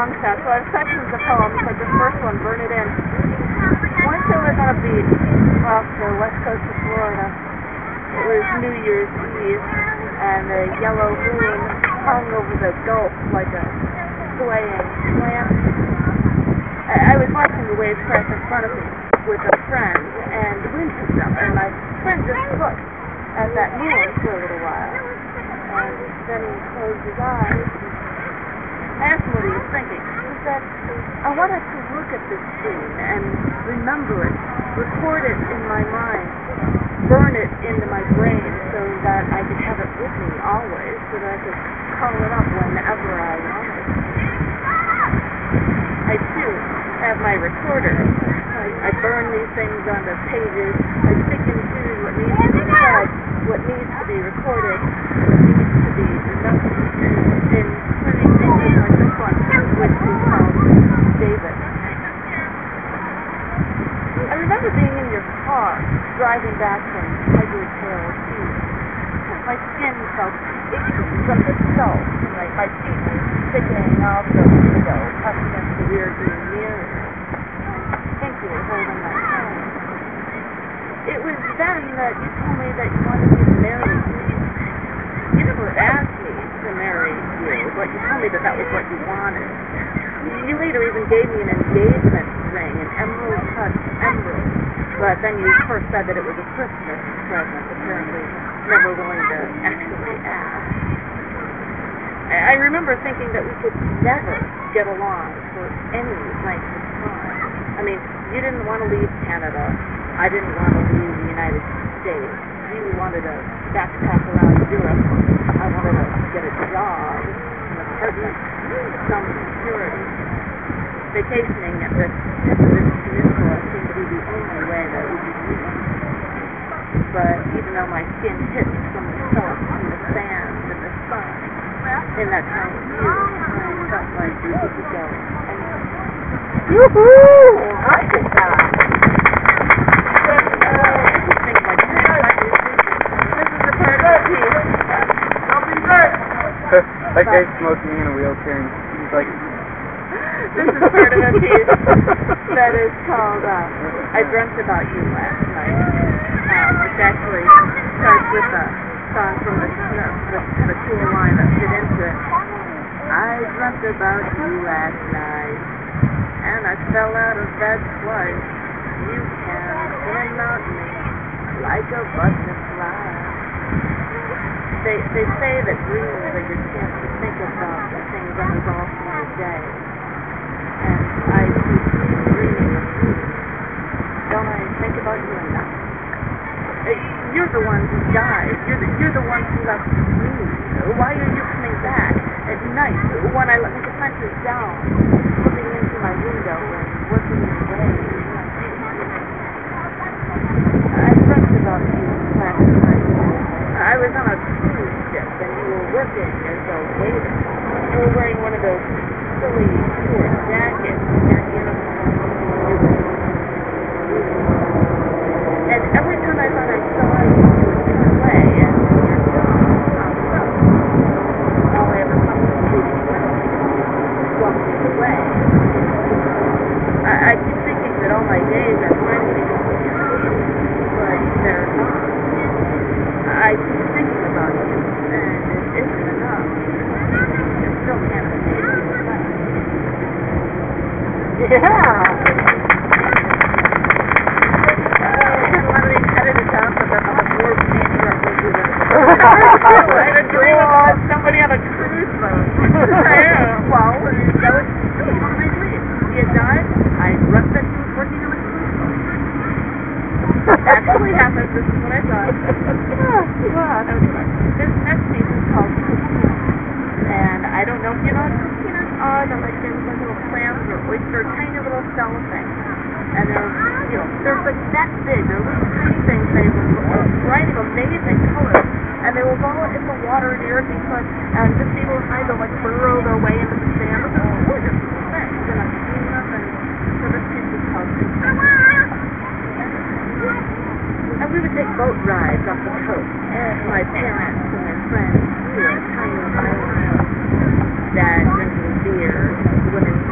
long shot, so I have sections of poems, like the first one, Burn It In. Once I was on a beach off the west coast of Florida. It was New Year's Eve, and the yellow moon hung over the Gulf like a swaying lamp. I was watching the waves crash in front of me with a friend, and the wind picked up, and my friend just looked at that moon for a little while, and then he closed his eyes. I asked him what he was thinking. He said, I wanted to look at this scene and remember it, record it in my mind, burn it into my brain so that I could have it with me always, so that I could call it up whenever I wanted. I, too, have my recorder. I burn these things onto pages. I pick and choose what needs to be said, what needs to be recorded, what needs to be remembered, in turning pages like this one, which is called David. I remember being in your car, driving back from Tiger Trail Beach. My skin felt sticky from the salt, and my feet were sticking off the window, up against the rear view mirror. I think you were holding my hand. It was then that you told me that you wanted me to marry you. You never asked me to marry you, but you told me that that was what you wanted. You later even gave me an engagement ring, an emerald-cut emerald, but then you first said that it was a Christmas present, apparently never willing to actually ask. I remember thinking that we could never get along for any length of time. I mean, you didn't want to leave Canada. I didn't want to leave the United States. You wanted to backpack around Europe. I wanted to get a job, an apartment, some security. Vacationing at the tip of this peninsula seemed to be the only way that we could meet. But even though my skin hit from the salt and the sand and the sun, in that time with you, I felt like we could go anywhere. Yoo-hoo! Right this time. That guy's smoking in a wheelchair, and he's like... This is part of a piece that is called, I Dreamt About You Last Night, which actually starts with a song from the cool line that fit into it. I dreamt about you last night, and I fell out of bed twice. You came in on me like a butterfly. They say that dreams are your chance to think about the things unresolved in your day. And I keep dreaming of you. Don't I think about you enough? You're the one who died. You're the one who left me. Why are you coming back at night when I let my defenses down, looking into my window and working your way? I dreamt about you last night. I was on a cruise ship and you were working as a waiter. You were wearing one of those silly short jackets and uniform. And every time I thought I saw you, you would turn away and your jaw popped up. All I ever wanted to do was walk away. I keep thinking that all my days are finally complete, but they're not. I keep thinking about you, and it isn't enough. You still can't make me reflect. Yeah! One of these edited down so that the more paint references in it. I had a dream about somebody on a cruise boat. Well, that was one of my dreams. He had died. I dreamt that he was working on a cruise boat. Actually happened. This is what I thought. This next piece is called Coquina. And I don't know if you know what coquinas are. They're like little clams or oysters, tiny little shell things. And they're like that big. They're little tiny things. They have a variety of amazing colors. And they will go in the water near the foot and just be able to kind of like burrow their way into the sand. But they're gorgeous little things. And I've seen them. And so this piece is called Coquina. And we would take boat rides off the coast. My parents and their friends, we were a tiny island. Dad drinking beer, women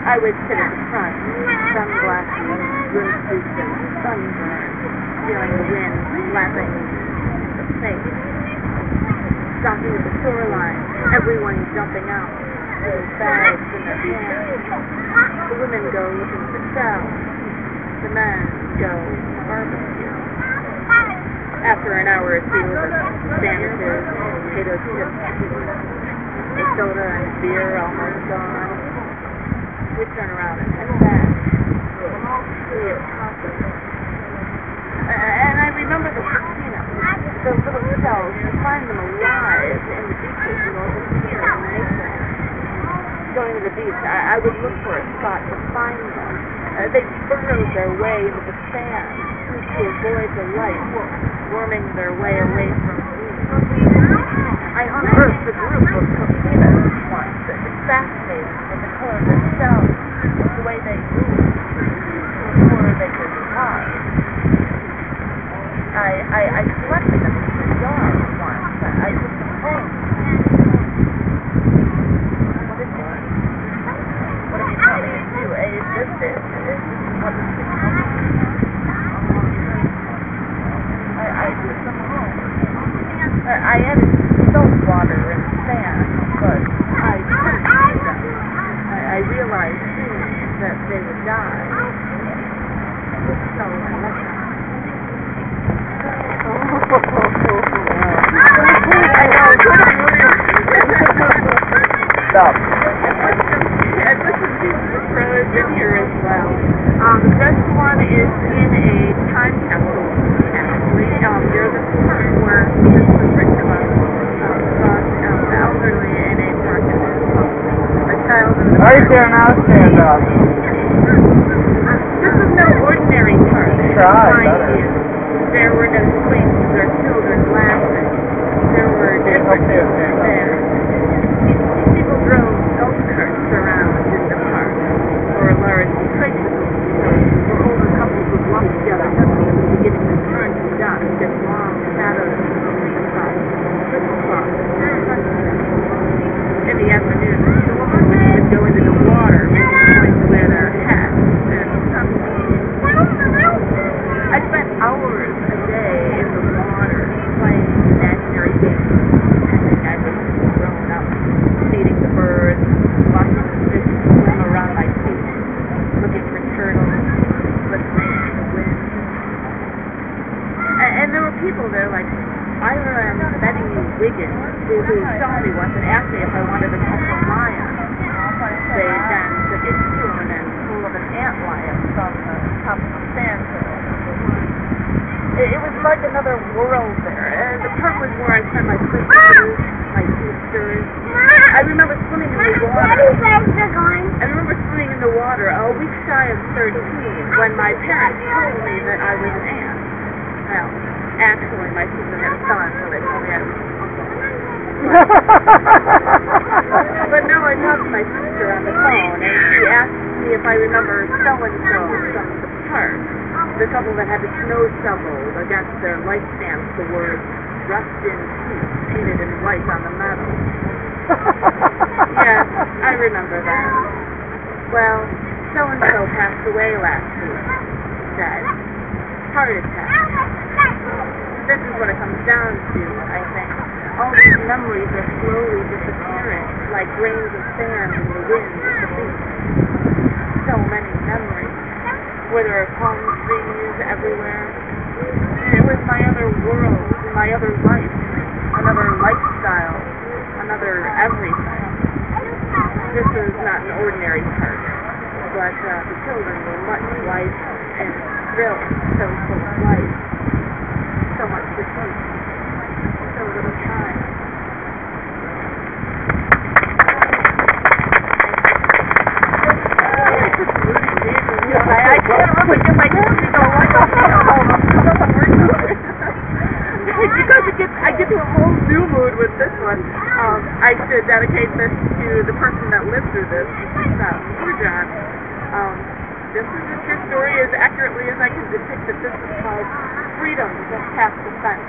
I would sit at the front, sunglasses, swimsuits, and sunburn, feeling the wind slapping the face. Stopping at the shoreline, everyone jumping out, with bags in their hands. The women go looking for shells. The men go barbecue. After an hour or two of sandwiches, potato chips, the soda and beer almost gone, we turn around and head back. We have coffee. And I remember the those little shells, you find them alive in the beaches north of here in Mason. Going to the beach, I would look for a spot to find them. They burrowed their way into the sand to avoid the light, worming their way away from me. I unearthed a group of coquinas once. It was fascinating with the color of their shells, the way they moved, before they could fly. I collected them in the yard once. I took them home. What is it? What are you telling me to do? This is what is it? I took them home. I added salt water and sand, but I couldn't see them. I realized soon that they would die. So I let them. Stop. And listen to the pros in here as well. The first one is in a time capsule, actually, near the part where this was written about the elderly in a park in a child in the Right there now, stand up. This is no ordinary park. Try, better. There were no swings or children laughing. There were different there. People drove golf carts around in the park, or large tricycles, or older couples would walk together, beginning to turn to dusk and long shadows over the top, crystal clock, in the afternoon, the women would go into the water, going to wear their hats and sunscreen. I spent hours a day in the water, playing imaginary games, pretending I was grown up, feeding the birds, watching the fish swim around my feet, looking for turtles, listening to the wind. And there were people there like Ira and Betty Wiggins, who saw me once and asked me if I wanted to catch a lion. They then took a spoon and full of an antlion from the top of the sandhill. It was like another world there, and the park was where I spent my Christmas, my Easters. I remember swimming in the water. I remember swimming in the water a week shy of 13 when my parents told me that I was an aunt. Well, actually, my sister had a son, so they told me I was uncle. But now I talked to my sister on the phone, and she asked me if I remember so-and-so from the park. The couple that had the snow shovel against their light stamps, the words "Rust in Peace" painted in white on the metal. Yes, I remember that. Well, so-and-so passed away last week. Dead. Heart attack. This is what it comes down to, I think. All these memories are slowly disappearing, like grains of sand in the wind at the beach. So many memories. Where there are palm trees everywhere. It was my other world, my other life, another lifestyle, another everything. This is not an ordinary park, but the children were much lighter and thrilled, so full of life, so much to teach, so little time. I can't really get my hands to go like that. Because I get to a whole new mood with this one. I should dedicate this to the person that lived through this. Poor John. This is a true story as accurately as I can depict it. This is called Freedom Just Past the Fence.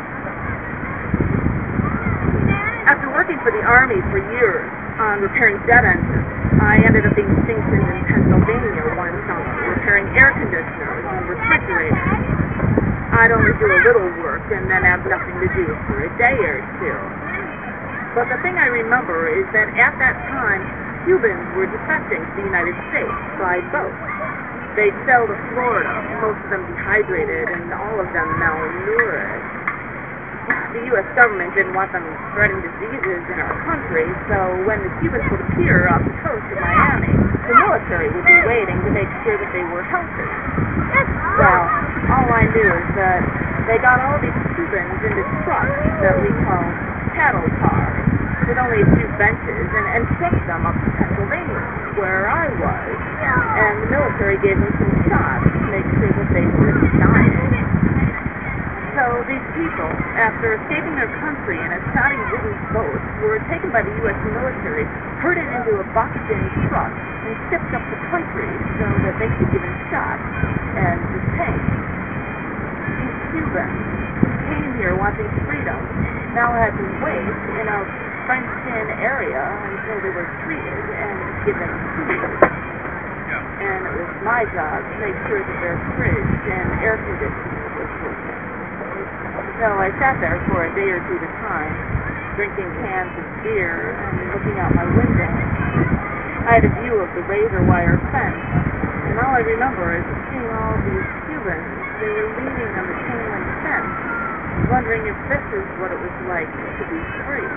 After working for the Army for years on repairing jet engines, I ended up being stationed in Pennsylvania one summer, repairing air conditioners and refrigerators. I'd only do a little work and then have nothing to do for a day or two. But the thing I remember is that at that time, Cubans were defecting to the United States by boat. They'd sail to Florida, most of them dehydrated and all of them malnourished. The U.S. government didn't want them spreading diseases in our country, so when the Cubans would appear off the coast of Miami, the military would be waiting to make sure that they were healthy. Well, all I knew is that they got all these Cubans into trucks that we call cattle cars, with only a few benches, and took them up to Pennsylvania, where I was, and the military gave them some shots to make sure that they were dying. So these people, after escaping their country in a shoddy wooden boat, were taken by the U.S. military, herded into a boxed-in truck, and shipped up the country so that they could be given shots and detained. These Cubans who came here wanting freedom now had to wait in a fenced-in area until they were treated and given food. And it was my job to make sure that their fridge and air conditioning was working. So I sat there for a day or two at a time, drinking cans of beer and looking out my window. I had a view of the razor wire fence, and all I remember is seeing all these Cubans. They were leaning on the chain link fence, wondering if this is what it was like to be free.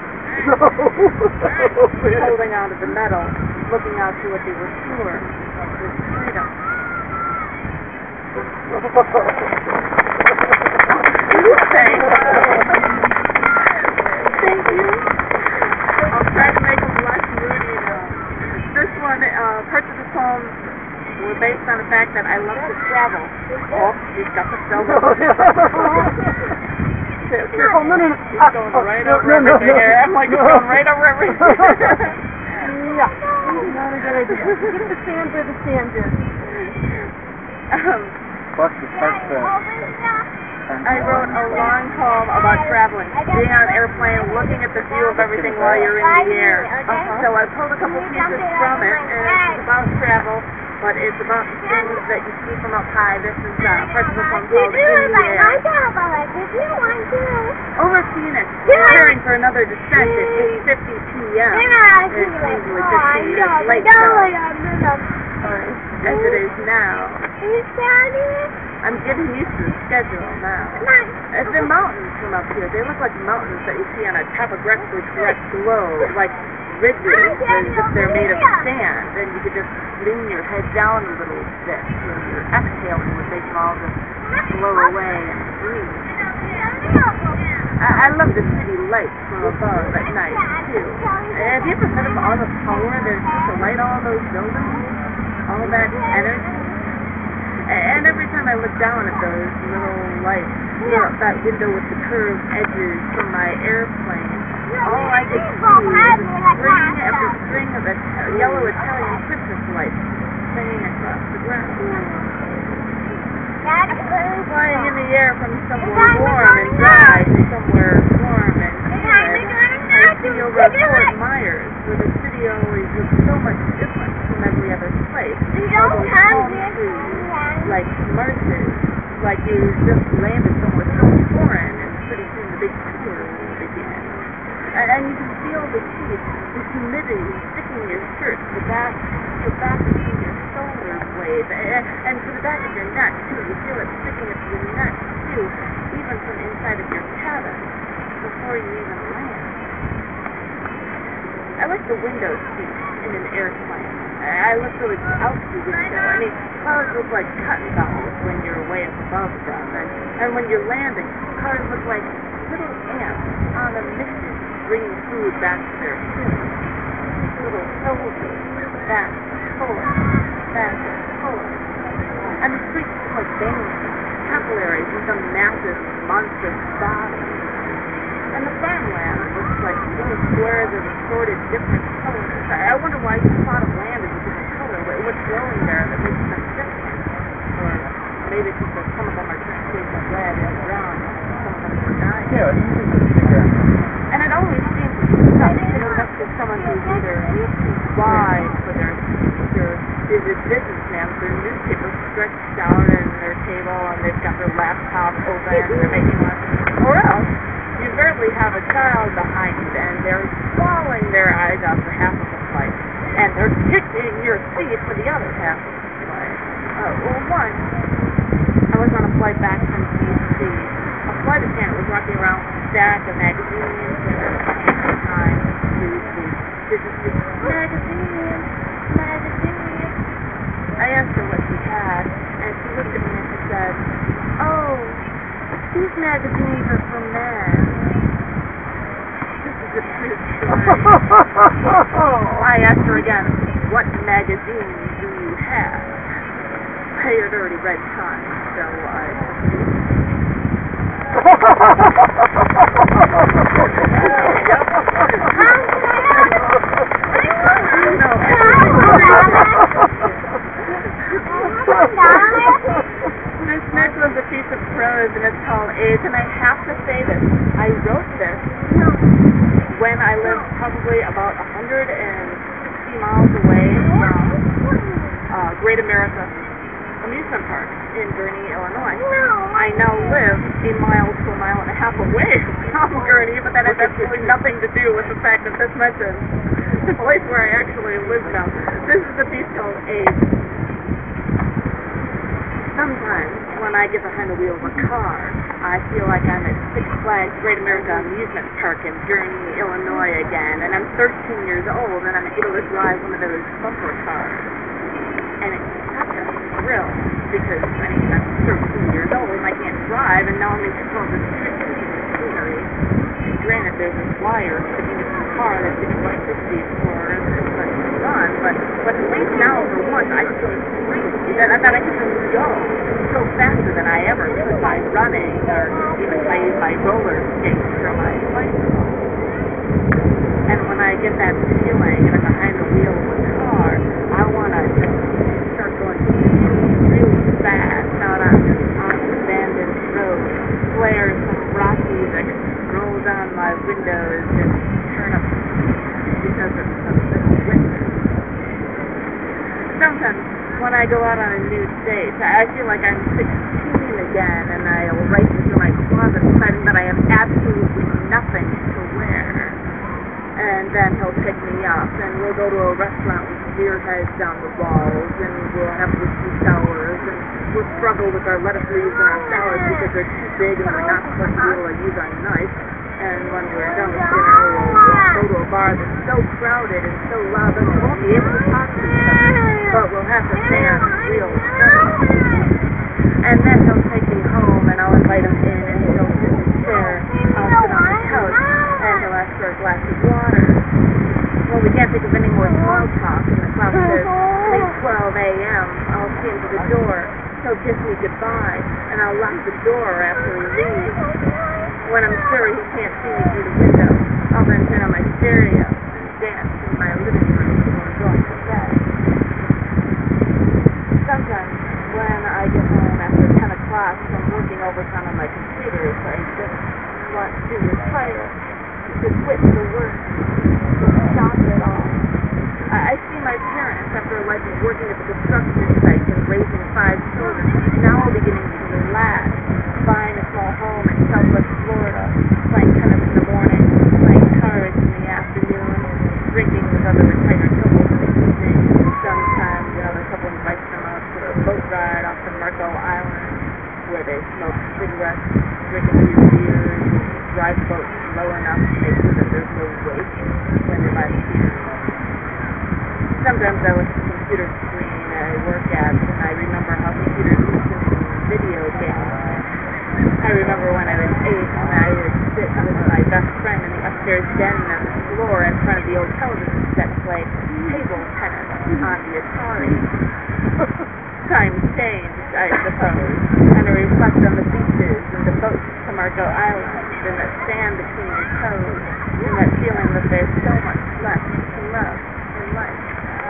Holding onto the metal, looking out to what they were sure was freedom. Thank you. I'll try to make them less moody now. This one, parts of the poem were based on the fact that I love to travel. Oh, he's got the cell phone. Oh, no. He's going right over everything here. I'm like, he's going right over everything. Yeah, not a good idea. Get the sand where the sand is. Plus the parts I wrote a long poem about traveling, being on an airplane, looking at the view of everything while you're in the air. So I pulled a couple pieces from it, and it's about travel, but it's about things that you see from up high. This is parts of the poem called In the Air. Over Phoenix, preparing for another descent at 8:50 p.m. It's usually 15 minutes late as it is now. I'm getting used to the schedule now. The mountains from up here, they look like mountains that you see on a topographically correct globe, like ridges, as if they're made of sand, and you could just lean your head down a little bit when you're exhaling would make them all just blow away and breathe. I love the city lights from above at night, too. Have you ever heard of all the power there's to light all those buildings? All that energy? And every time I look down at those little lights through that window with the curved edges from my airplane, all I could see was string after string of yellow Italian Christmas lights singing across the ground. Flying in the air from somewhere warm and dry to somewhere warm and humid. I see over at Fort Myers, where the city always looks so much different from every other place. All those palm trees, like marshes, like you just landed somewhere so foreign, and pretty soon the big tour will begin. And you can feel the heat, the humidity sticking in your shirt, the back between your shoulder blades, and to the back of your neck, too. You feel it sticking up your neck, too, even from inside of your cabin, before you even land. I like the window seat in an airplane. I look really out the window. I mean, cars look like cotton balls when you're way up above them, and when you're landing, cars look like little ants on a mission bringing food back to their cities. Little soldiers, fast forward. And the streets look like veins, capillaries with some massive, monstrous bodies. And the farmland looks like little squares of assorted different colors. I wonder why each plot of land is a different color. What's growing there that makes them different? Or maybe it's because some of them are just shades of red and brown, and some of them are dying. Yeah, it's bigger. And it always seems to be tough to connect with someone who's either too wise for their down in their table and they've got their laptop open and they're making lunch. Or else, you barely have a child behind and they're bawling their eyes out for half of the flight. And they're kicking your seat for the other half of the flight. Once, I was on a flight back from D.C. A flight attendant was walking around with a stack of magazines and a Time, Newsweek, Business, magazines. I asked her what she had, and she looked at me and she said, "Oh, these magazines are for men." This is a true story. I asked her again, "What magazines do you have?" I had already read Time, so I... This next one's a piece of prose, and it's called AIDS, and I have to say this. I wrote this when I lived probably about 160 miles away from Great America Amusement Park in Gurnee, Illinois. I now live a mile to a mile and a half away from Gurnee, but that has absolutely nothing to do with the fact that this mentions the place where I actually live now. This is a piece called AIDS. Sometimes, when I get behind the wheel of a car, I feel like I'm at Six Flags Great America Amusement Park in Gurnee, Illinois again, and I'm 13 years old, and I'm able to drive one of those bumper cars. And it's such a thrill, because, I'm 13 years old, and I can't drive, and now I'm in control of this machinery. And granted, there's a wire sticking in the car that's getting electricity for it to run, but at least now, for once, I feel free. That I can just go so faster than I ever could by running or even by roller skates or my bicycle. And when I get that feeling and I'm behind the wheel of a car, I want to start going really fast out on an abandoned road, flare some Rockies that roll down my windows and turn up because of some winter. Sometimes when I go out on a new date, I feel like I'm 16 again, and I'll race into my closet deciding that I have absolutely nothing to wear. And then he'll pick me up, and we'll go to a restaurant with beer heads down the walls, and we'll have whiskey sours, and we'll struggle with our lettuce leaves and our salads because they're too big and we're not supposed to be able to use our knife. And when we're done with dinner, we'll go to a bar that's so crowded and so loud that we won't be able to talk to each other. But we'll have to stand real steady. And then he'll take me home, and I'll invite him in, and he'll sit in his chair. I'll sit on the couch, and he'll ask for a glass of water. When we can't think of any more small talk, and the clock says 3:12 a.m., I'll see him to the door. He'll kiss me goodbye, and I'll lock the door after he leaves. When I'm sure he can't see me through the window, I'll then turn on my stereo and dance in my living room before going to bed. Sometimes, when I get home after 10 o'clock from working overtime on my computer, I just want to retire, to quit the work, to stop it all. I see my parents, after a life of working at the construction site and raising 5 children, now beginning to relax, buying a small home in Southwest Florida, playing tennis in the morning, playing cards in the afternoon, drinking with other retired couples in the evening. Sometimes another couple invites them out for a boat ride off to Marco Island, where they smoke cigarettes, drink a few beers, drive boats low enough to make sure that there's no wake when they buy the beer. Sometimes I look at the computer screen I work at, and I remember how computers used to video games. I remember when I was 8, and I would sit with my best friend in the upstairs den on the floor in front of the old television set and play table tennis on the Atari. Times changed, I suppose, and I reflect on the beaches and the boats to Marco Island, and that sand between your toes, and that feeling that there's so much left to love in life.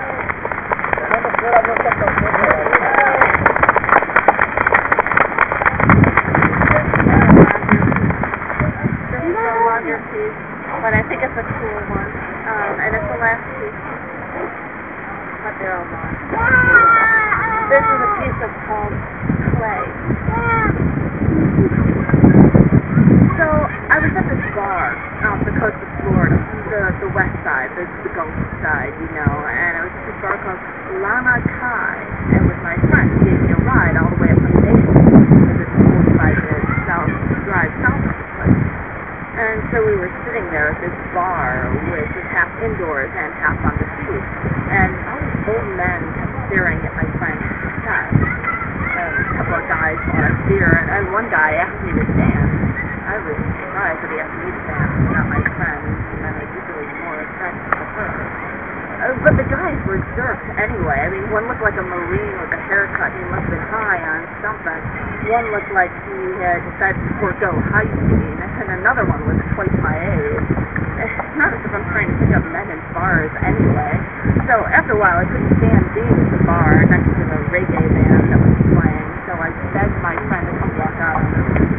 Piece, but I think it's a cool one, and it's the last piece, but they're all gone. This is a piece of clay. So I was at this bar off the coast of Florida, the west side, the Gulf side, you know, and I was at this bar called Lana Kai, and with my friend, he gave me a ride all the way up from Naples, because it's a 45-minute drive south of the place. And so we were sitting there at this bar, which is half indoors and half on the sea, and all these old men kept staring at my friend's chest. A couple of guys bought us beer, and one guy asked me to dance. I was surprised that he asked me to dance, not my friend, and I was usually more attracted to her. But the guys were jerks anyway. I mean, one looked like a Marine with a haircut. He must have been high on something. One looked like he had decided to forego hiking, and another one was twice my age. It's not as if I'm trying to pick up men in bars anyway. So after a while, I couldn't stand being at the bar next to the reggae band that was playing, so I begged my friend to come walk out on the beach.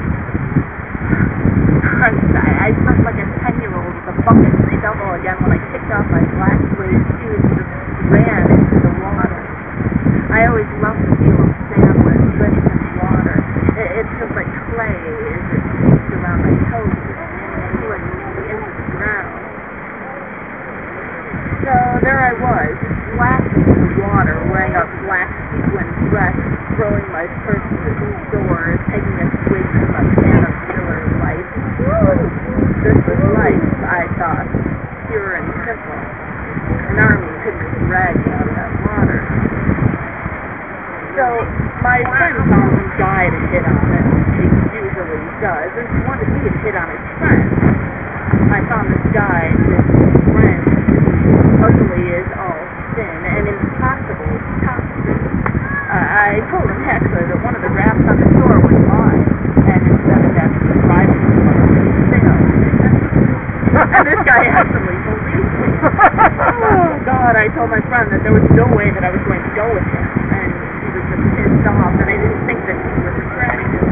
I felt like a 10-year-old with a bucket and shovel again when I picked up my black suede shoes and just ran into the water. I always loved the feel of sand when it slips in the water. It feels like clay as it sneaks around my toes and feeling into the ground. So there I was, splashing in the water, wearing a black sequin dress, throwing my purse to the door, taking a swig from a can of Miller Lite. This was life, I thought, pure and simple. An army couldn't drag me out of that water. So my friend found some guy to hit on, as he usually does, and he wanted me to hit on his friend. I found this guy, this friend, ugly as all sin, and impossible to talk to. I told him, actually, that one of the wraps on the door was mine, and instead of having to drive it to and this guy actually believed me. Oh, God, I told my friend that there was no way that I was going to go with him, and he was just pissed off, and I didn't think that he was regretting it.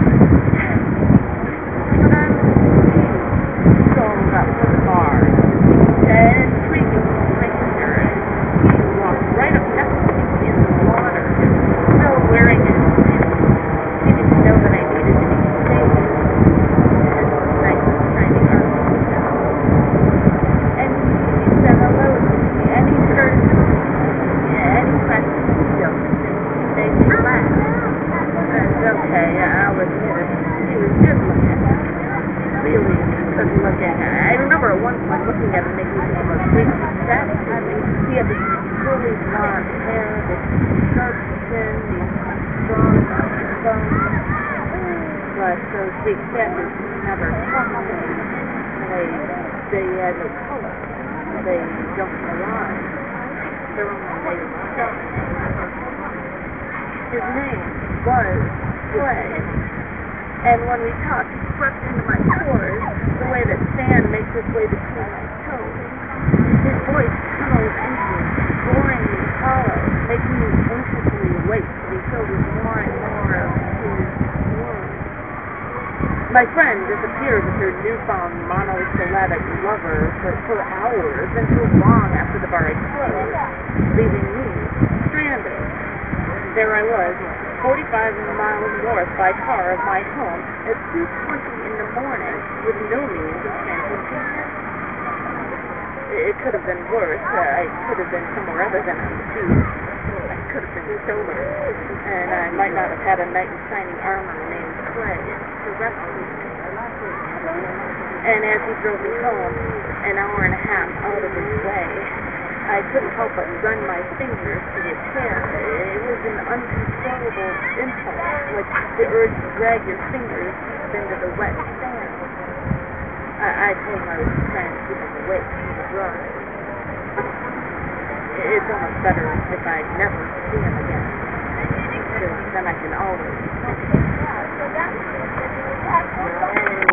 But I was strolled up to the bar, and creeping stranger, and he walked right up next to me in the water, still wearing his shoes. He didn't know that I needed to be safe. Okay, I was good. He was good looking. Really good looking. I remember at one point looking at him making me think of a big set. I mean, he had this curly blonde hair, this sharp chin, these strong bones. But those big feathers never talked to me. They had no color. They don't belong. They're only made of stone. His name was Clay, and when we talked, he swept into my pores the way that sand makes its way between my toes. His voice tunneled into me, boringly hollow, making me anxiously awake to be filled with more and more of his words. My friend disappeared with her newfound monosyllabic lover for hours until long after the bar had closed, leaving me stranded. There I was, 45 miles north by car of my home at 2:20 in the morning with no means of transportation. It could have been worse. I could have been somewhere other than on the beach. I could have been sober, and I might not have had a knight in shining armor named Clay to rescue me. And as he drove me home, an hour and a half out of his way, I couldn't help but run my fingers to his hair. It was an uncontrollable impulse, like the urge to drag your fingers deep into the wet sand. I told him I was trying to keep him awake from the drive. It's almost better if I never see him again, because then I can always think about it.